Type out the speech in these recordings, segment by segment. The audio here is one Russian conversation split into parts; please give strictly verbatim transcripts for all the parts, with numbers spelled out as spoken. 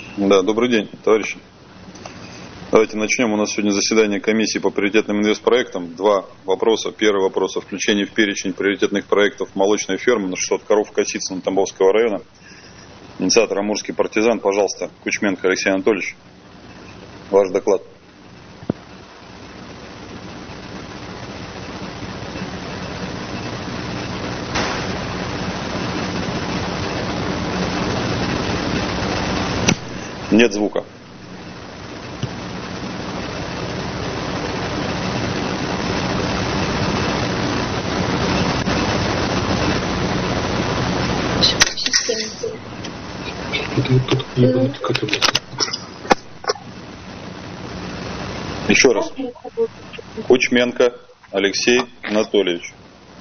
Да, добрый день, товарищи. Давайте начнем. У нас сегодня заседание комиссии по приоритетным инвестпроектам. Два вопроса. Первый вопрос о включении в перечень приоритетных проектов молочной фермы на шестьсот коров Косицына Тамбовского района. Инициатор Амурский партизан. Пожалуйста, Кучменко Алексей Анатольевич. Ваш доклад. Нет звука. Еще раз. Кучменко Алексей Анатольевич.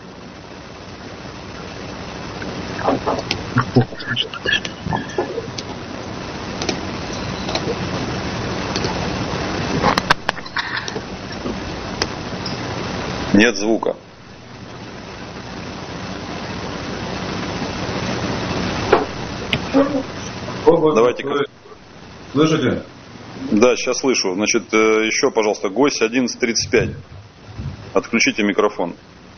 Нет звука. Давайте. Слышите? Да, сейчас слышу. Значит, еще, пожалуйста, гость одиннадцать тридцать пять. Отключите микрофон.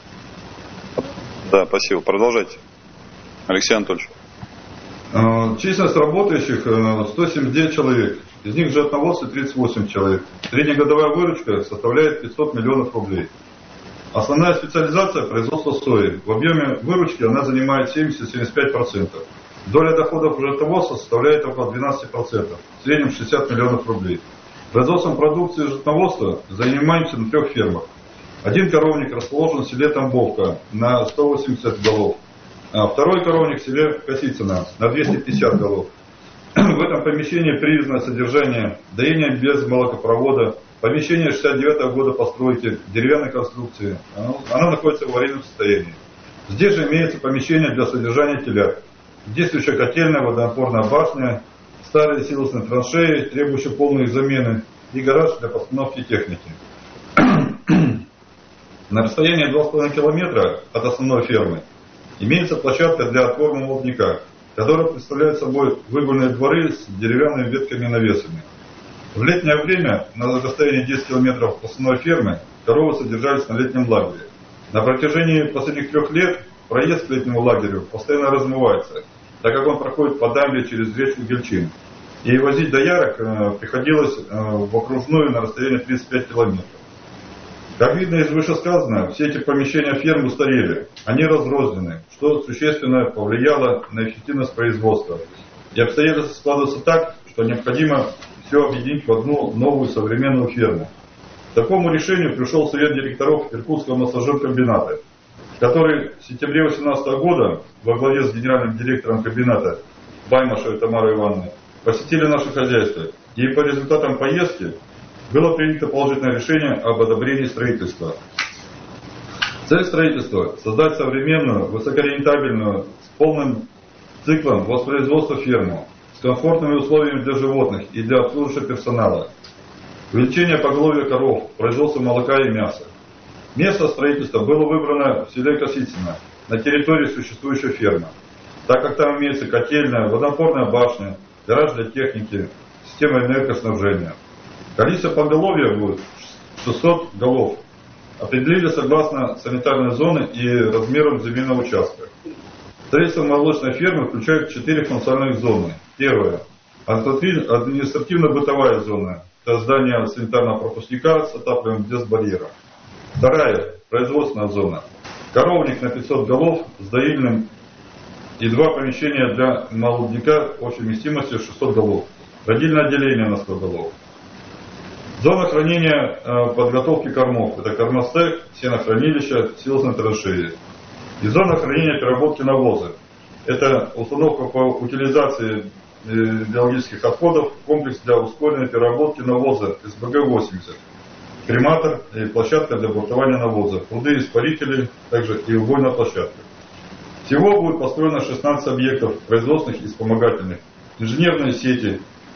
Да, спасибо. Продолжайте. Алексей Анатольевич. Численность работающих сто семьдесят девять человек. Из них животноводство тридцать восемь человек. Среднегодовая выручка составляет пятьсот миллионов рублей. Основная специализация – производство сои. В объеме выручки она занимает семьдесят — семьдесят пять процентов. Доля доходов животноводства составляет около двенадцать процентов, в среднем шестьдесят миллионов рублей. Производством продукции животноводства занимаемся на трех фермах. Один коровник расположен в селе Тамбовка на сто восемьдесят голов. А второй коровник в селе Косицына на двести пятьдесят голов. В этом помещении привезено содержание доения без молокопровода. Помещение шестьдесят девятого года постройки, деревянной конструкции. Оно, оно находится в аварийном состоянии. Здесь же имеется помещение для содержания телят. Действующая котельная, водонапорная башня, старые силосные траншеи, требующие полной замены, и гараж для постановки техники. На расстоянии два с половиной километра от основной фермы имеется площадка для откорма молодняка, которая представляет собой выгульные дворы с деревянными ветками и навесами. В летнее время на расстоянии десять километров от основной фермы коровы содержались на летнем лагере. На протяжении последних трех лет проезд к летнему лагерю постоянно размывается, так как он проходит по дамбе через речку Гельчин. И возить доярок э, приходилось э, в окружную на расстоянии тридцать пять километров. Как видно из вышесказанного, все эти помещения ферм устарели, они разрознены, что существенно повлияло на эффективность производства. И обстоятельства складываются так, что необходимо все объединить в одну новую современную ферму. К такому решению пришел совет директоров Иркутского массажиркомбината, который в сентябре две тысячи восемнадцатого года во главе с генеральным директором комбината Баймашевой Тамарой Ивановной посетили наше хозяйство. И по результатам поездки было принято положительное решение об одобрении строительства. Цель строительства – создать современную, высокорентабельную, с полным циклом воспроизводства ферму, с комфортными условиями для животных и для обслуживающего персонала. Увеличение поголовья коров, производство молока и мяса. Место строительства было выбрано в селе Косицына, на территории существующей фермы, так как там имеется котельная, водонапорная башня, гараж для техники, система энергоснабжения. Количество поголовья будет шестьсот голов. Определили согласно санитарной зоны и размерам земельного участка. Строительство молочной фермы включает четыре функциональных зоны. Первая – административно-бытовая зона. Это здание санитарного пропускника с отапливанием без барьера. Вторая – производственная зона. Коровник на пятьсот голов с доильным и два помещения для молодняка общей вместимостью шестьсот голов. Родильное отделение на сто голов. Зона хранения э, подготовки кормов. Это кормостек, сенохранилище, силосные траншеи. И зона хранения переработки навоза. Это установка по утилизации э, биологических отходов, комплекс для ускоренной переработки навоза эс бэ гэ восемьдесят. Крематор и площадка для бортования навоза. Пруды, испарители, также и убойная площадка. Всего будет построено шестнадцать объектов производственных и вспомогательных. Инженерные сети,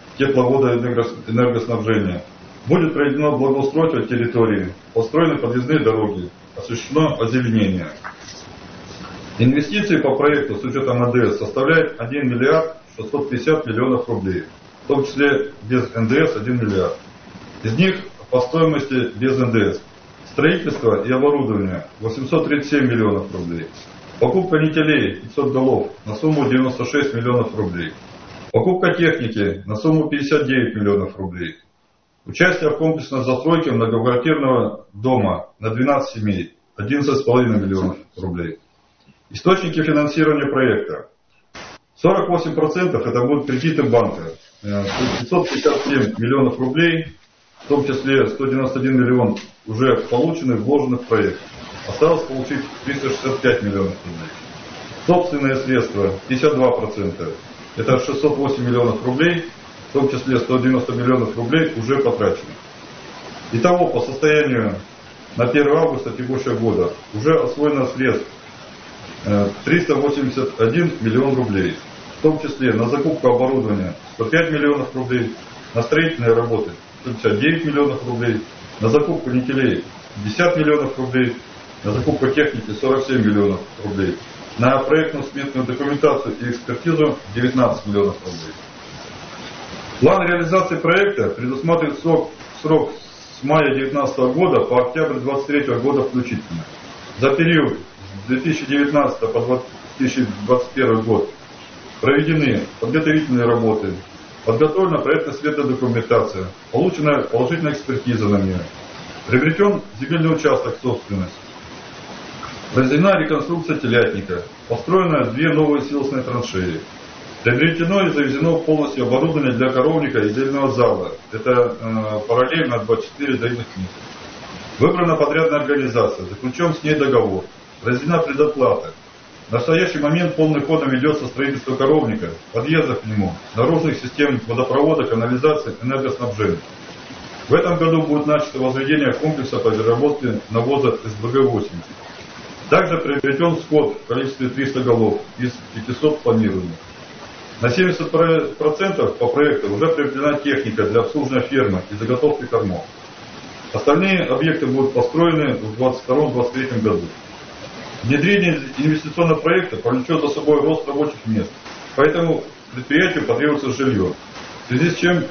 тепловодоэнергоснабжения. Будет проведено благоустройство территории, построены подъездные дороги, осуществлено озеленение. Инвестиции по проекту с учетом эн дэ эс составляют один миллиард шестьсот пятьдесят миллионов рублей. в том числе без эн дэ эс один миллиард. Из них по стоимости без эн дэ эс. Строительство и оборудование восемьсот тридцать семь миллионов рублей. Покупка нителей пятьсот голов на сумму девяносто шесть миллионов рублей. Покупка техники на сумму пятьдесят девять миллионов рублей. Участие в комплексной застройке многоквартирного дома на двенадцать семей одиннадцать с половиной миллионов рублей. Источники финансирования проекта. сорок восемь процентов это будут кредиты банка. пятьсот пятьдесят семь миллионов рублей, в том числе сто девяносто один миллион уже полученных, вложенных в проект. Осталось получить триста шестьдесят пять миллионов рублей. Собственные средства пятьдесят два процента. Это шестьсот восемь миллионов рублей, в том числе сто девяносто миллионов рублей уже потрачено. Итого по состоянию на первое августа текущего года уже освоено средств триста восемьдесят один миллион рублей, в том числе на закупку оборудования сто пять миллионов рублей, на строительные работы сто пятьдесят девять миллионов рублей, на закупку нителей пятьдесят миллионов рублей, на закупку техники сорок семь миллионов рублей, на проектную сметную документацию и экспертизу девятнадцать миллионов рублей. План реализации проекта предусматривает срок, срок с мая две тысячи девятнадцатого года по октябрь две тысячи двадцать третьего года включительно. За период с две тысячи девятнадцатого по две тысячи двадцать первый год проведены подготовительные работы, подготовлена проектно-сметная документация, получена положительная экспертиза на нее, приобретен земельный участок собственности, произведена реконструкция телятника, построено две новые силосные траншеи, приобретено и завезено полностью оборудование для коровника и дельного зала. Это э, параллельно двадцать четыре доильных книги. Выбрана подрядная организация, заключен с ней договор, произведена предоплата. В настоящий момент полным ходом ведется строительство коровника, подъездов к нему, наружных систем водопровода, канализации, энергоснабжения. В этом году будет начато возведение комплекса по переработке навоза эс бэ гэ восемь. Также приобретен скот в количестве триста голов из пятисот планируемых. На семьдесят процентов по проекту уже приобретена техника для обслуживания фермы и заготовки кормов. Остальные объекты будут построены в двадцать втором — двадцать третьем году. Внедрение инвестиционного проекта повлечет за собой рост рабочих мест, поэтому предприятию потребуется жилье, в связи с чем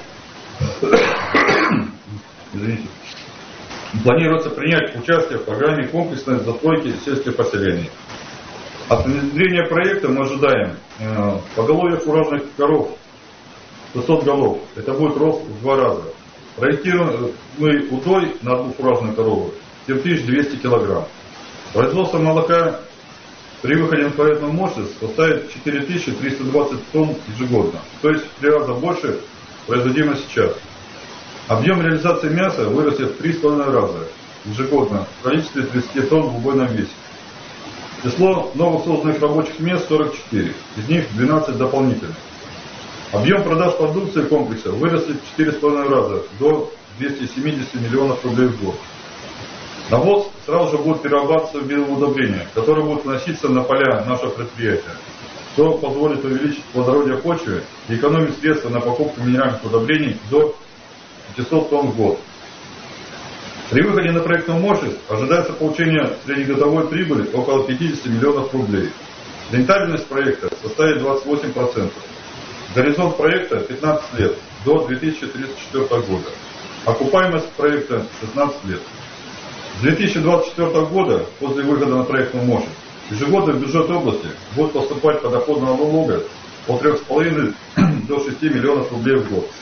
извините, планируется принять участие в программе комплексной застройки сельских поселений. От внедрения проекта мы ожидаем э, поголовье фуражных коров шестьсот голов, это будет рост в два раза. Проектируемый удой на одну фуражную корову семь тысяч двести килограмм. Производство молока при выходе на проектную мощность составит четыре тысячи триста двадцать тонн ежегодно, то есть в три раза больше производимо сейчас. Объем реализации мяса вырастет в три с половиной раза ежегодно в количестве тридцати тонн в убойном весе. Число новых созданных рабочих мест сорок четыре, из них двенадцать дополнительных. Объем продаж продукции комплекса вырастет в четыре с половиной раза до двухсот семидесяти миллионов рублей в год. Навоз сразу же будет перерабатываться в биоудобрения, которые будут вноситься на поля нашего предприятия, что позволит увеличить плодородие почвы и экономить средства на покупку минеральных удобрений до пятисот тонн в год. При выходе на проектную мощность ожидается получение среднегодовой прибыли около пятидесяти миллионов рублей. Рентабельность проекта составит двадцать восемь процентов. Горизонт проекта пятнадцать лет, до две тысячи тридцать четвёртого года. Окупаемость проекта шестнадцать лет. С две тысячи двадцать четвёртого года, после выхода на проектную мощность, ежегодно в бюджет области будет поступать подоходного налога от трёх с половиной до шести миллионов рублей в год.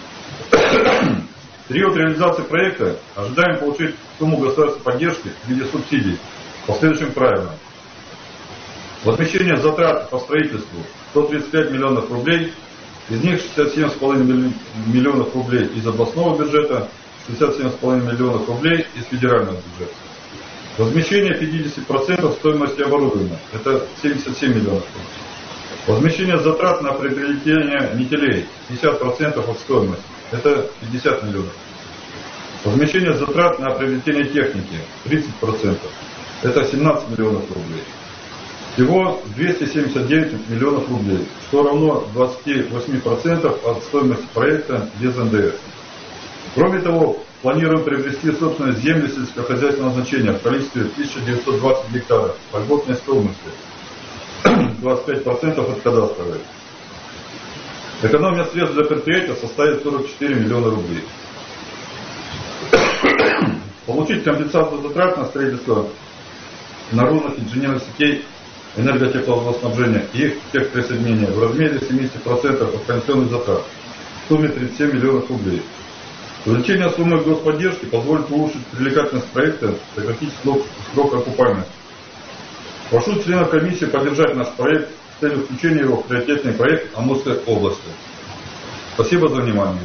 В период реализации проекта ожидаем получить сумму государственной поддержки в виде субсидий по следующим правилам. Возмещение затрат по строительству сто тридцать пять миллионов рублей, из них шестьдесят семь с половиной миллионов рублей из областного бюджета, шестьдесят семь с половиной миллионов рублей из федерального бюджета. Возмещение пятьдесят процентов стоимости оборудования, это семьдесят семь миллионов рублей. Возмещение затрат на приобретение нителей, пятьдесят процентов от стоимости, это пятьдесят миллионов. Возмещение затрат на приобретение техники, тридцать процентов, это семнадцать миллионов рублей. Всего двести семьдесят девять миллионов рублей, что равно двадцати восьми процентам от стоимости проекта без эн дэ эс. Кроме того, планируем приобрести собственные земли сельскохозяйственного значения в количестве тысяча девятьсот двадцать гектаров по льготной стоимости, двадцать пять процентов от кадастровой. Экономия средств для предприятия составит сорок четыре миллиона рублей. Получить компенсацию затрат на строительство наружных инженерных сетей энерготепловодоснабжения и их техприсоединения в размере семьдесят процентов от концессионных затрат в сумме тридцать семь миллионов рублей. Увеличение суммы господдержки позволит улучшить привлекательность проекта, сократить срок, срок окупаемости. Прошу членов комиссии поддержать наш проект с целью включения его в приоритетный проект Амурской области. Спасибо за внимание.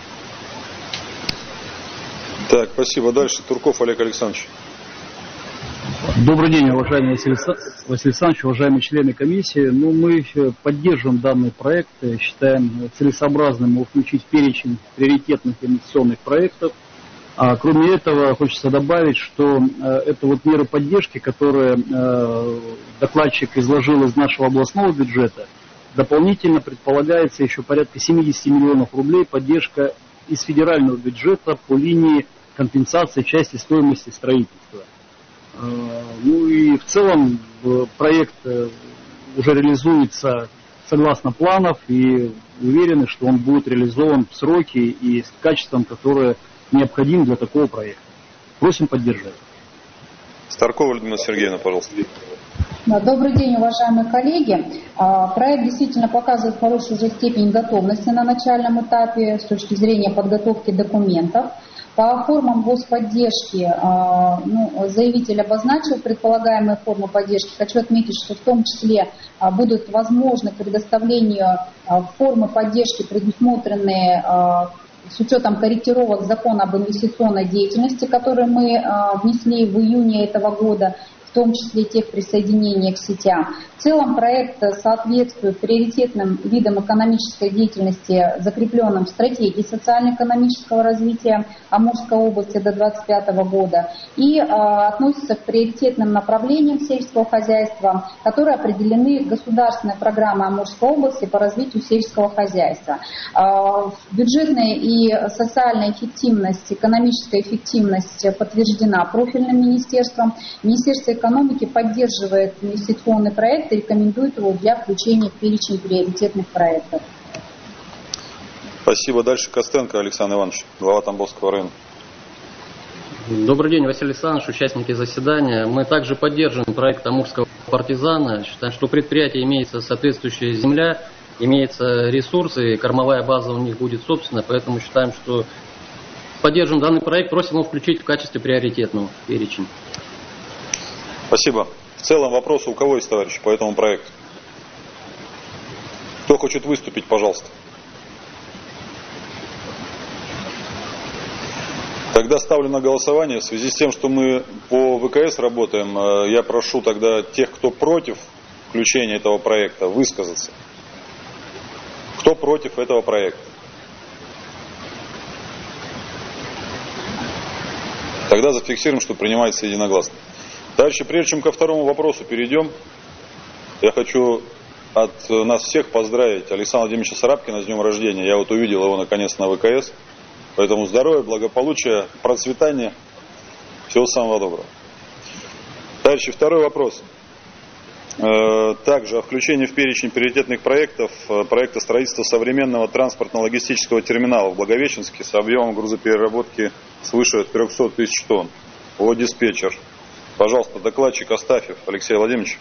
Так, спасибо. Дальше Турков Олег Александрович. Добрый день, уважаемый Василий, Василий Александрович, уважаемые члены комиссии. Ну, мы поддерживаем данный проект, считаем целесообразным его включить в перечень приоритетных инвестиционных проектов. А кроме этого, хочется добавить, что э, это вот меры поддержки, которые э, докладчик изложил из нашего областного бюджета. Дополнительно предполагается еще порядка семьдесят миллионов рублей поддержка из федерального бюджета по линии компенсации части стоимости строительства. Ну и в целом проект уже реализуется согласно планов и уверены, что он будет реализован в сроки и с качеством, которое необходимо для такого проекта. Просим поддержать. Старкова Людмила Сергеевна, пожалуйста. Добрый день, уважаемые коллеги. Проект действительно показывает хорошую уже степень готовности на начальном этапе с точки зрения подготовки документов. По формам господдержки ну, заявитель обозначил предполагаемые формы поддержки. Хочу отметить, что в том числе будут возможны предоставлению формы поддержки, предусмотренные с учетом корректировок закона об инвестиционной деятельности, которые мы внесли в июне этого года, в том числе техприсоединения к сетям. В целом проект соответствует приоритетным видам экономической деятельности, закрепленным в стратегии социально-экономического развития Амурской области до две тысячи двадцать пятого года и а, относится к приоритетным направлениям сельского хозяйства, которые определены государственной программой Амурской области по развитию сельского хозяйства. А, бюджетная и социальная эффективность, экономическая эффективность подтверждена профильным министерством. Министерство экономики поддерживает инвестиционный проект и рекомендует его для включения в перечень приоритетных проектов. Спасибо. Дальше Костенко Александр Иванович, глава Тамбовского района. Добрый день, Василий Александрович, участники заседания. Мы также поддерживаем проект Амурского партизана. Считаем, что у предприятия имеется соответствующая земля, имеются ресурсы, кормовая база у них будет собственная, поэтому считаем, что поддерживаем данный проект, просим его включить в качестве приоритетного перечня. Спасибо. В целом вопросы у кого есть, товарищи, по этому проекту? Кто хочет выступить, пожалуйста? Тогда ставлю на голосование. В связи с тем, что мы по ВКС работаем, я прошу тогда тех, кто против включения этого проекта, высказаться. Кто против этого проекта? Тогда зафиксируем, что принимается единогласно. Дальше, прежде чем ко второму вопросу перейдем, я хочу от нас всех поздравить Александра Владимировича Сарапкина с днем рождения. Я вот увидел его наконец на ВКС. Поэтому здоровья, благополучия, процветания. Всего самого доброго. Дальше, второй вопрос. Также о включении в перечень приоритетных проектов проекта строительства современного транспортно-логистического терминала в Благовещенске с объемом грузопереработки свыше трехсот тысяч тонн. О, диспетчер. Пожалуйста, докладчик Астафьев Алексей Владимирович.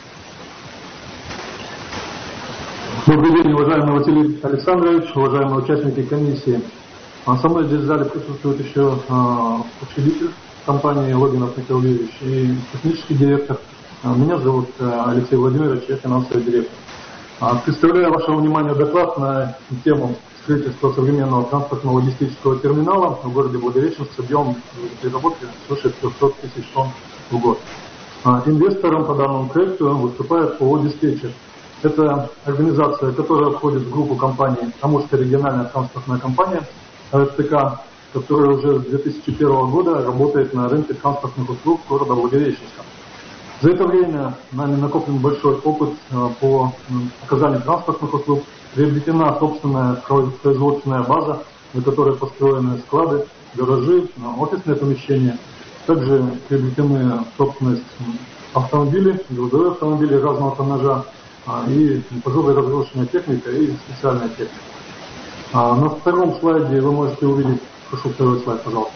Добрый день, уважаемый Василий Александрович, уважаемые участники комиссии. Со мной здесь в зале присутствует еще учредитель компании Логинов Михаил Юрьевич и технический директор. Меня зовут Алексей Владимирович, я финансовый директор. Представляю вашему вниманию доклад на тему строительства современного транспортно-логистического терминала в городе Благовещенск с объемом переработки свыше трехсот тысяч тонн в год. Инвестором по данному проекту выступает ООО «Диспетчер». Это организация, которая входит в группу компаний Амурская региональная транспортная компания АРТК, которая уже с две тысячи первого года работает на рынке транспортных услуг города Благовещенска. За это время нами накоплен большой опыт по оказанию транспортных услуг, приобретена собственная производственная база, на которой построены склады, гаражи, офисные помещения. Также приобретены собственность автомобили, грузовые автомобили разного тоннажа. и тяжелая разгрузочная техника и специальная техника. На втором слайде вы можете увидеть, прошу второй слайд, пожалуйста.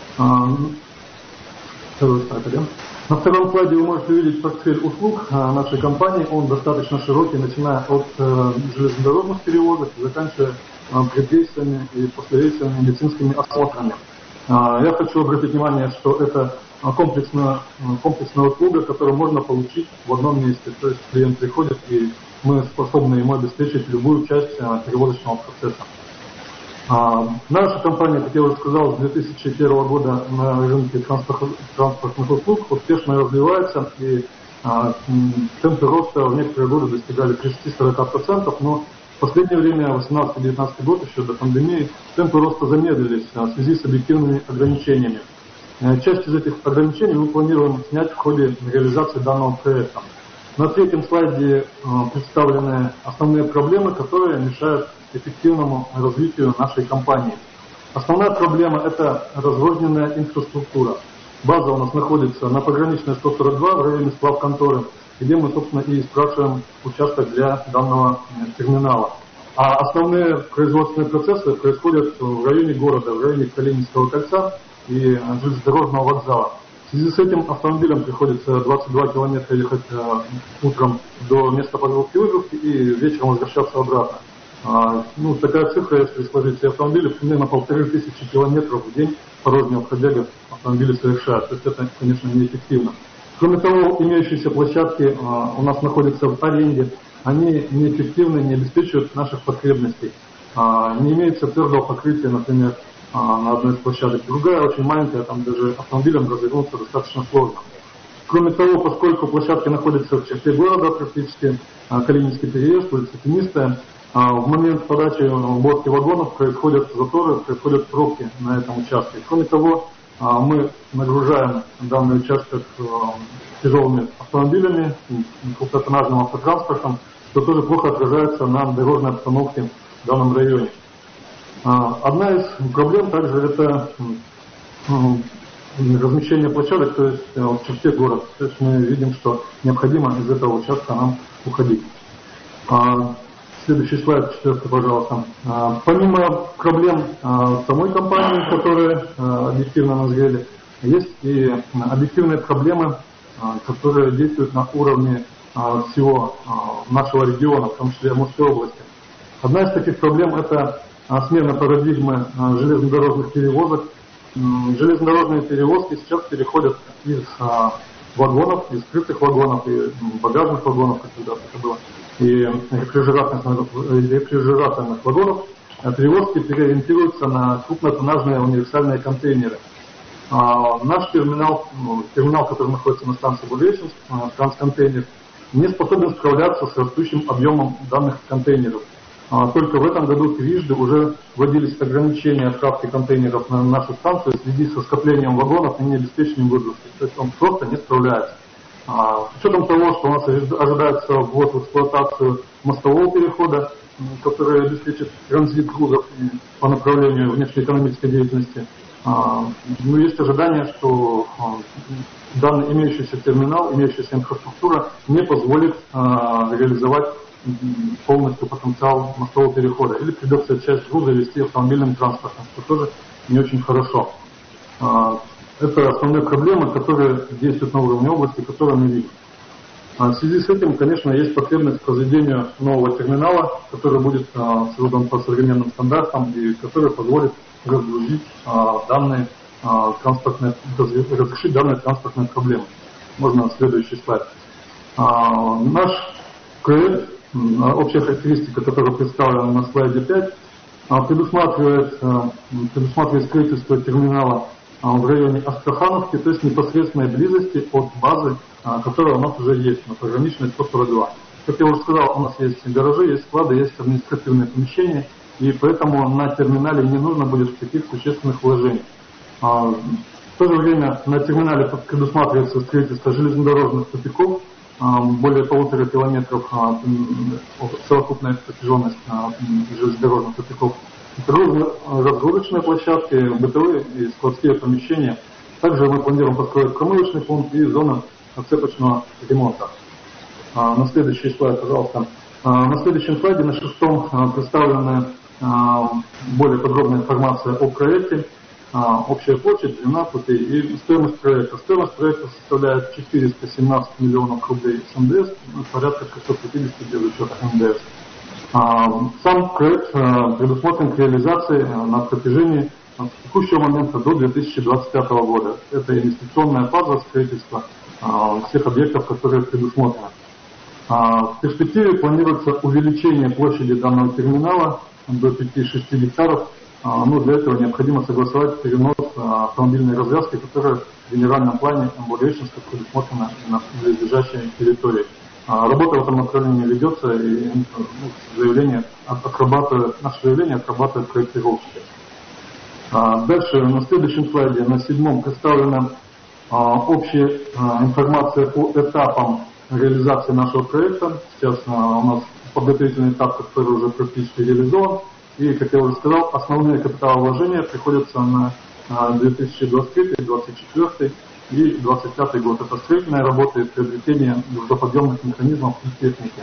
Второй слайд, да? На втором слайде вы можете увидеть портфель услуг нашей компании. Он достаточно широкий, начиная от железнодорожных перевозок, заканчивая предрейсовыми и послерейсовыми медицинскими осмотрами. Я хочу обратить внимание, что это комплексная, комплексная услуга, которую можно получить в одном месте. То есть клиент приходит, и мы способны ему обеспечить любую часть перевозочного процесса. Наша компания, как я уже сказал, с две тысячи первого года на рынке транспортных услуг успешно развивается, и темпы роста в некоторые годы достигали тридцать-сорок процентов, но в последнее время, восемнадцатый-девятнадцатый год, еще до пандемии, темпы роста замедлились в связи с объективными ограничениями. Часть из этих ограничений мы планируем снять в ходе реализации данного проекта. На третьем слайде представлены основные проблемы, которые мешают эффективному развитию нашей компании. Основная проблема – это разрозненная инфраструктура. База у нас находится на пограничной сто сорок два в районе сплав-конторы, где мы, собственно, и спрашиваем участок для данного терминала. А основные производственные процессы происходят в районе города, в районе Калининского кольца и железнодорожного вокзала. В связи с этим автомобилям приходится двадцать два километра ехать утром до места подготовки и вечером возвращаться обратно. Ну, такая цифра, если сложить все автомобили, примерно полторы тысячи километров в день порожнего пробега автомобили совершают. То есть это, конечно, неэффективно. Кроме того, имеющиеся площадки у нас находятся в аренде, они неэффективны, не обеспечивают наших потребностей. Не имеется твердого покрытия, например, на одной из площадок. Другая очень маленькая, там даже автомобилям развернуться достаточно сложно. Кроме того, поскольку площадки находятся в черте города, практически Калининский переезд, улица Тенистая, в момент подачи уборки вагонов происходят заторы, происходят пробки на этом участке. Кроме того, мы нагружаем данный участок тяжелыми автомобилями, крупнотоннажным автотранспортом, что тоже плохо отражается на дорожной обстановке в данном районе. Одна из проблем также это размещение площадок, то есть в черте города. То есть мы видим, что необходимо из этого участка нам уходить. Следующий слайд, четвертый, пожалуйста. Помимо проблем самой компании, которые объективно назрели, есть и объективные проблемы, которые действуют на уровне всего нашего региона, в том числе Амурской области. Одна из таких проблем – это смена парадигмы железнодорожных перевозок. Железнодорожные перевозки сейчас переходят из вагонов, из скрытых вагонов и багажных вагонов, как когда-то это было, и рефрижераторных, рефрижераторных вагонов, перевозки переориентируются на крупнотоннажные универсальные контейнеры. А наш терминал, терминал, который находится на станции Благовещенск, трансконтейнер, не способен справляться с растущим объемом данных контейнеров. А только в этом году трижды уже вводились ограничения отправки контейнеров на нашу станцию в связи со скоплением вагонов и необеспечением выгрузки. То есть он просто не справляется. А, с учетом того, что у нас ожидается ввод в эксплуатацию мостового перехода, который обеспечит транзит грузов по направлению внешнеэкономической деятельности, а, ну, есть ожидание, что а, данный имеющийся терминал, имеющаяся инфраструктура не позволит а, реализовать полностью потенциал мостового перехода. Или придется часть груза вести автомобильным транспортом, что тоже не очень хорошо. А, Это основные проблемы, которые действуют на уровне области, которые мы видим. В связи с этим, конечно, есть потребность в возведению нового терминала, который будет создан по современным стандартам и который позволит разгрузить данные транспортные, разрешить данные транспортные проблемы. Можно следующий слайд. Наш проект, общая характеристика, которая представлена на слайде пять, предусматривает, предусматривает строительство терминала в районе Астрахановки, то есть непосредственной близости от базы, которая у нас уже есть, на пограничной сто сорок два. Как я уже сказал, у нас есть гаражи, есть склады, есть административные помещения, и поэтому на терминале не нужно будет таких существенных вложений. В то же время на терминале предусматривается строительство железнодорожных тупиков, более полутора километров совокупная протяженность железнодорожных тупиков, разгрузочные площадки, бытовые и складские помещения. Также мы планируем построить промывочный пункт и зону отцепочного ремонта. на следующий слайд, пожалуйста. На следующем слайде, на шестом, представлена более подробная информация о проекте, общая площадь, длина путей и стоимость проекта. Стоимость проекта составляет четыреста семнадцать миллионов рублей с эн дэ эс, ну, порядка шестьсот пятьдесят без учета эн дэ эс. Сам проект предусмотрен к реализации на протяжении с текущего момента до две тысячи двадцать пятого года. Это инвестиционная фаза строительства всех объектов, которые предусмотрены. В перспективе планируется увеличение площади данного терминала до пяти-шести гектаров. Но для этого необходимо согласовать перенос автомобильной развязки, которая в генеральном плане Благовещенска предусмотрена на близлежащей территории. Работа в этом направлении ведется, и ну, заявление отрабатывает, наше заявление отрабатывает проектировщики. Дальше на следующем слайде, на седьмом, представлена общая информация по этапам реализации нашего проекта. Сейчас у нас подготовительный этап, который уже практически реализован. И, как я уже сказал, основные капиталовложения приходятся на две тысячи двадцать третий, две тысячи двадцать четвёртый и две тысячи двадцать пятый год. Это строительные работы и приобретение грузоподъемных механизмов и техники.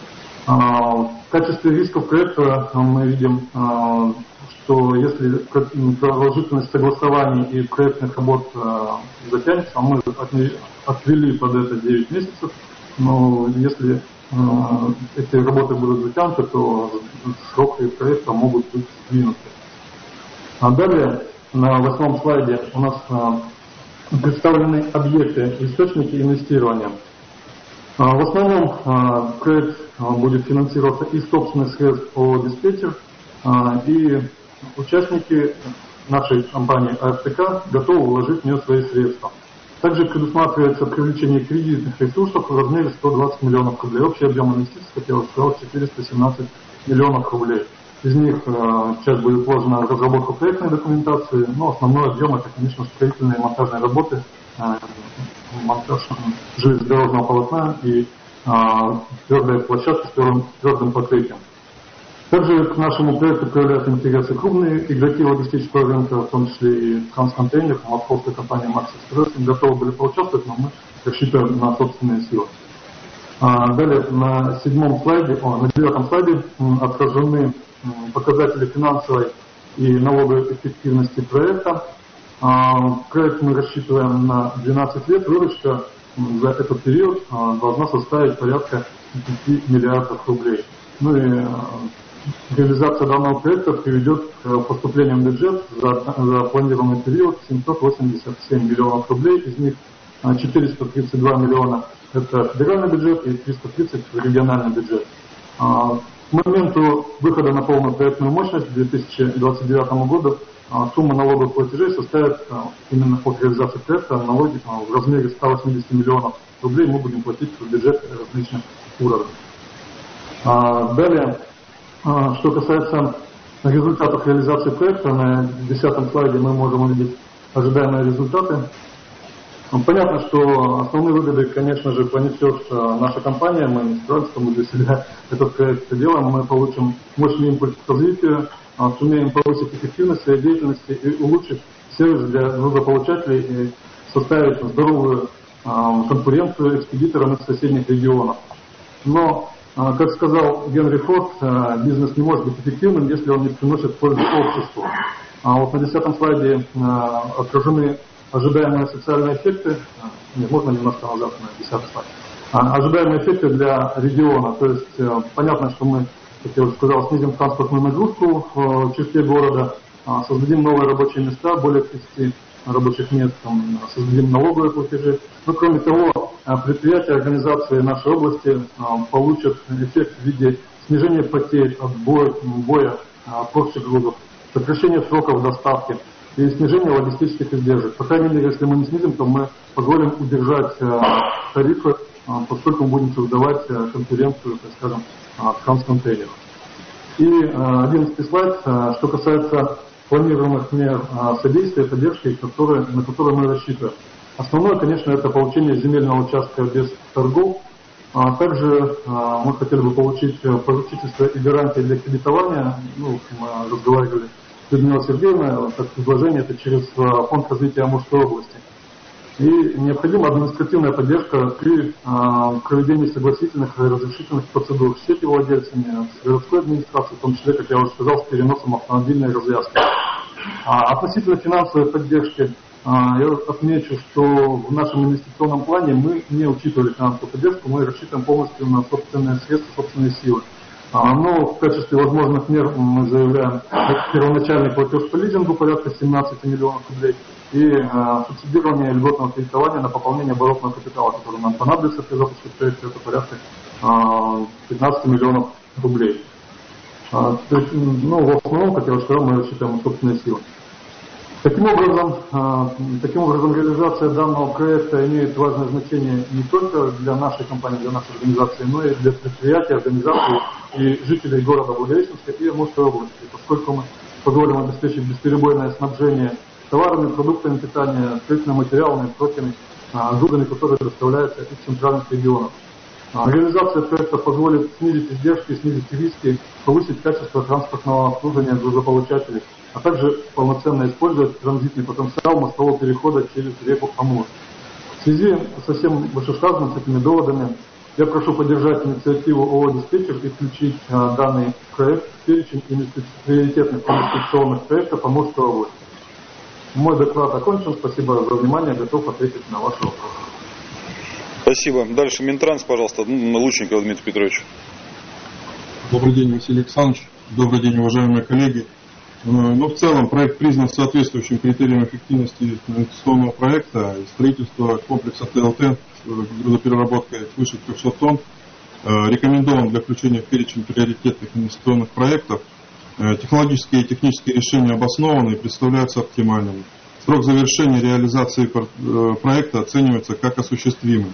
В качестве рисков проекта мы видим, что если продолжительность согласований и проектных работ затянется, мы отвели под это девять месяцев, но если эти работы будут затянуты, то сроки проекта могут быть сдвинуты. А далее, на восьмом слайде у нас представлены объекты, источники инвестирования. В основном проект будет финансироваться из собственных средств ООО «Диспетчер», и участники нашей компании а эф тэ ка готовы вложить в нее свои средства. Также предусматривается привлечение кредитных ресурсов в размере сто двадцать миллионов рублей. Общий объем инвестиций, как я уже сказал, четыреста семнадцать миллионов рублей. Из них э, часть будет вложена в разработку проектной документации, но основной объем это, конечно, строительные и монтажные работы, э, монтаж железнодорожного полотна и э, твердая площадка с твердым, твердым покрытием. Также к нашему проекту проявляют интересы крупные игроки логистического рынка, в том числе и Трансконтейнер, московская компания Макс Экспресс, готовы были поучаствовать, но мы рассчитываем на собственные силы. А далее на седьмом слайде, о, на девятом слайде отражены показатели финансовой и налоговой эффективности проекта. А, проект мы рассчитываем на двенадцать лет, выручка за этот период а, должна составить порядка пяти миллиардов рублей. Ну и реализация данного проекта приведет к поступлениям в бюджет за, за планированный период семьсот восемьдесят семь миллионов рублей, из них четыреста тридцать два миллиона это федеральный бюджет и триста тридцать региональный бюджет. К моменту выхода на полную проектную мощность к две тысячи двадцать девятому году сумма налоговых платежей составит именно от реализации проекта налоги в размере ста восьмидесяти миллионов рублей мы будем платить в бюджет различных уровней. Далее, что касается результатов реализации проекта, на десятом слайде мы можем увидеть ожидаемые результаты. Понятно, что основные выгоды, конечно же, понесет наша компания, мы не скрываем, что мы для себя этот проект делаем, мы получим мощный импульс к развитию, сумеем повысить эффективность своей деятельности и улучшить сервис для грузополучателей и составить здоровую конкуренцию экспедиторам из соседних регионов. Но, как сказал Генри Форд, бизнес не может быть эффективным, если он не приносит пользу обществу. А вот на десятом слайде отражены ожидаемые социальные эффекты, не, можно немножко назад на десятый слайд, ожидаемые эффекты для региона. То есть понятно, что мы, как я уже сказал, снизим транспортную нагрузку в черте города, создадим новые рабочие места, более тридцати рабочих мест, там, создадим налоговые платежи. Но кроме того, предприятия, организации нашей области получат эффект в виде снижения потерь от боя, боя прочих грузов, сокращения сроков доставки и снижения логистических издержек. По крайней мере, если мы не снизим, то мы позволим удержать тарифы, поскольку мы будем создавать конкуренцию, так скажем, трансконтейнеров. И одиннадцатый слайд, что касается планируемых мер содействия, поддержки, которые, на которые мы рассчитываем. Основное, конечно, это получение земельного участка без торгов. А также мы хотели бы получить поручительство и гарантии для кредитования. Ну, мы разговаривали с Людмилой Сергеевной, как предложение, это через Фонд развития Амурской области. И необходима административная поддержка при э, проведении согласительных и разрешительных процедур с сетевладельцами, с городской администрацией, в том числе, как я уже сказал, с переносом автомобильной развязки. А относительно финансовой поддержки, э, я отмечу, что в нашем инвестиционном плане мы не учитывали финансовую поддержку, мы рассчитываем полностью на собственные средства, собственные силы. Но в качестве возможных мер мы заявляем первоначальный платеж по лизингу порядка семнадцати миллионов рублей и э, субсидирование льготного кредитования на пополнение оборотного капитала, который нам понадобится при запуске проекта, это порядка э, пятнадцати миллионов рублей. А, то есть, ну, в основном, как я уже сказал, мы рассчитываем на собственные силы. Таким образом, э, таким образом, реализация данного проекта имеет важное значение не только для нашей компании, для нашей организации, но и для предприятий, организаций и жителей города Благовещенска и Амурской области, поскольку мы позволим обеспечить бесперебойное снабжение товарами, продуктами питания, строительными материалами и прочими а, грузами, которые доставляются из центральных регионов. А, реализация проекта позволит снизить издержки, снизить риски, повысить качество транспортного обслуживания грузополучателей, а также полноценно использовать транзитный потенциал мостового перехода через реку Амур. В связи со всем вышесказанным, с этими доводами, я прошу поддержать инициативу ООО «Диспетчер» и включить а, данный проект в перечень приоритетных инвестиционных проектов Амурской области. Мой доклад окончен. Спасибо за внимание. Готов ответить на ваши вопросы. Спасибо. Дальше Минтранс, пожалуйста. Лучников Дмитрий Петрович. Добрый день, Василий Александрович. Добрый день, уважаемые коллеги. Ну, в целом, проект признан соответствующим критериям эффективности инвестиционного проекта. Строительство комплекса ТЛТ с грузопереработкой свыше трехсот тонн рекомендован для включения в перечень приоритетных инвестиционных проектов. Технологические и технические решения обоснованы и представляются оптимальными. Срок завершения реализации проекта оценивается как осуществимый.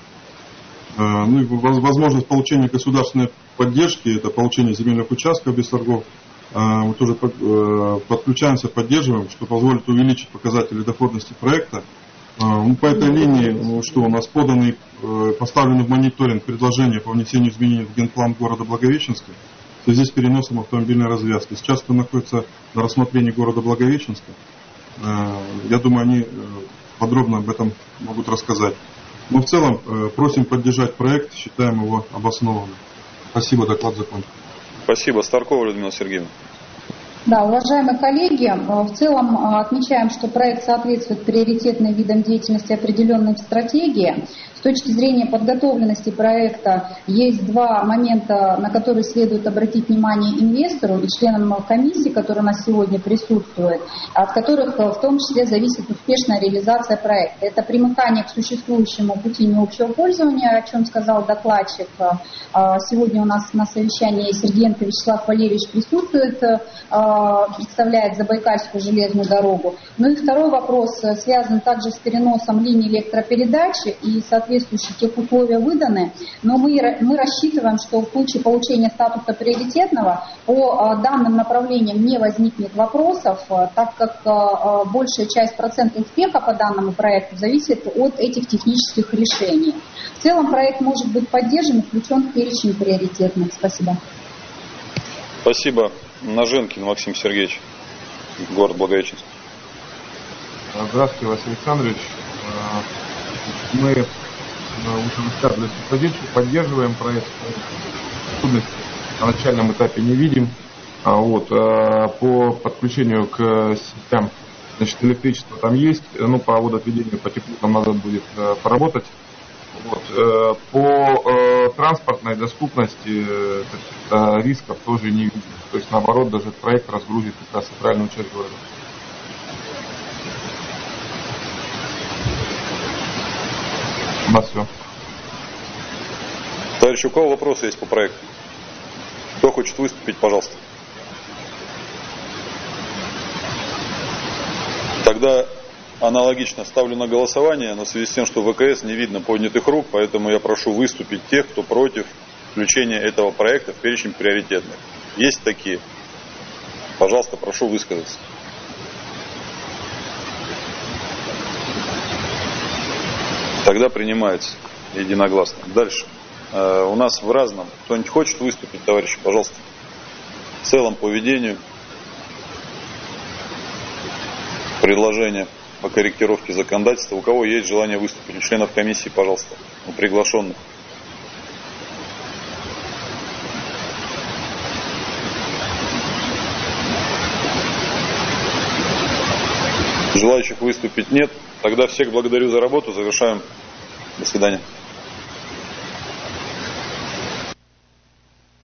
Ну, и возможность получения государственной поддержки, это получение земельных участков без торгов, мы тоже подключаемся, поддерживаем, что позволит увеличить показатели доходности проекта. По этой линии, что у нас поданы, поставлены в мониторинг предложения по внесению изменений в генплан города Благовещенска в связи с переносом автомобильной развязки. Сейчас это находится на рассмотрении города Благовещенска. Я думаю, они подробно об этом могут рассказать. Но в целом просим поддержать проект, считаем его обоснованным. Спасибо, доклад закончен. Спасибо. Старкова Людмила Сергеевна. Да, уважаемые коллеги, в целом отмечаем, что проект соответствует приоритетным видам деятельности, определенной в стратегии. С точки зрения подготовленности проекта есть два момента, на которые следует обратить внимание инвестору и членам комиссии, которые у нас сегодня присутствуют, от которых в том числе зависит успешная реализация проекта. Это примыкание к существующему пути необщего пользования, о чем сказал докладчик. Сегодня у нас на совещании Сергеенко Вячеслав Валерьевич присутствует, представляет Забайкальскую железную дорогу. Ну и второй вопрос связан также с переносом линий электропередачи и, соответственно, соответствующие тех условия выданы, но мы, мы рассчитываем, что в случае получения статуса приоритетного по данным направлениям не возникнет вопросов, так как большая часть процента успеха по данному проекту зависит от этих технических решений. В целом проект может быть поддержан и включен в перечень приоритетных. Спасибо. Спасибо. Наженкин Максим Сергеевич, город Благовещенск. Здравствуйте, Василий Александрович. Мы уже высказывались поддержку, поддерживаем проект. Трудностей на начальном этапе не видим. Вот, по подключению к сетям, значит, электричество там есть, ну, по водоотведению, по теплу там надо будет поработать. Вот, по транспортной доступности рисков тоже не видим. То есть, наоборот, даже этот проект разгрузит как раз центральную часть города. У нас все. Товарищ, у кого вопросы есть по проекту? Кто хочет выступить, пожалуйста. Тогда аналогично ставлю на голосование, но в связи с тем, что в ВКС не видно поднятых рук, поэтому я прошу выступить тех, кто против включения этого проекта в перечень приоритетных. Есть такие? Пожалуйста, прошу высказаться. Тогда принимается единогласно. Дальше. Э, у нас в разном. Кто-нибудь хочет выступить, товарищи, пожалуйста. В целом по ведению предложения. по корректировке законодательства. У кого есть желание выступить? У членов комиссии, пожалуйста, у приглашенных. Желающих выступить нет. Тогда всех благодарю за работу. Завершаем. До свидания.